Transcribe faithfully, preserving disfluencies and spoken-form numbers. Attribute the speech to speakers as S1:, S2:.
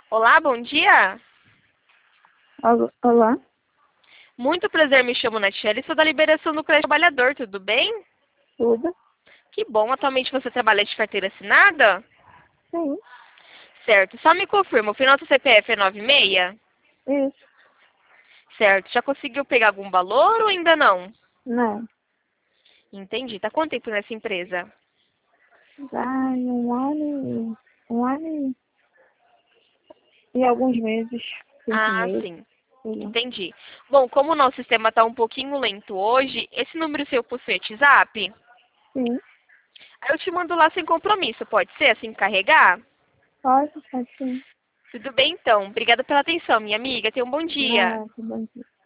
S1: Olá, bom dia.
S2: Ol- Olá,
S1: Muito prazer, me chamo Natiele, sou da Liberação do Colégio Trabalhador, tudo bem?
S2: tudo?
S1: Que bom, atualmente você trabalha de carteira assinada?
S2: Sim,
S1: Certo, só me confirma, o final do C P F é noventa e seis?
S2: isso.
S1: Certo, já conseguiu pegar algum valor ou ainda não?
S2: Não,
S1: Entendi, tá quanto tempo nessa empresa?
S2: vai um ano, e- um ano e, e alguns meses, cinco
S1: Ah,
S2: meses,
S1: sim,
S2: sei lá.
S1: entendi. Bom, como o nosso sistema está um pouquinho lento hoje, esse número seu possui WhatsApp?
S2: Sim,
S1: Aí eu te mando lá sem compromisso, pode ser assim que carregar?
S2: pode, pode sim.
S1: Tudo bem então, obrigada pela atenção, minha amiga, tenha um bom dia.
S2: Não, tá bom.